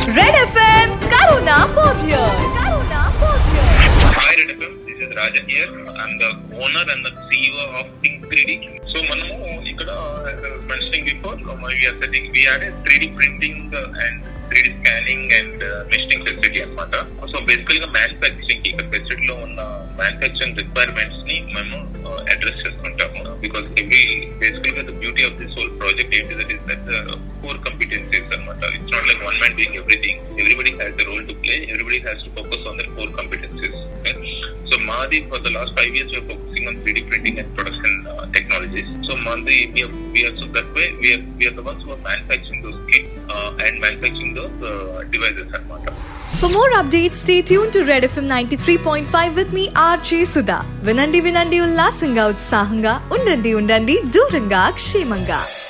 Red FM Karuna for years. Hi Red FM, this is Rajan here. I'm the owner and the CEO of Think 3D. So మనము ఇక్కడ mentioning before we had a 3D printing and 3D scanning and machining facility అన్నమాట. So బేసికల్ గా manufacturing ఇక్కడ facility లో ఉన్న manufacturing requirements ని మేము అడ్రస్ చేసుకుంటాము. బికాస్ బేసికల్ గా the beauty of this whole project ఏంటి that is that core competencies అన్నమాట. It's not like one man doing everything. Everybody has the role to play. Everybody has to focus on their core competencies. So Madi, for the last 5 years, we are focusing on 3D printing and production technologies. So Madi, we are so that way we are the ones who are manufacturing those kits and manufacturing those devices. For more updates, stay tuned to Red FM 93.5 with me, RJ Sudha. Vinandi ullasinga utsahanga, undandi dooringa kshemanga.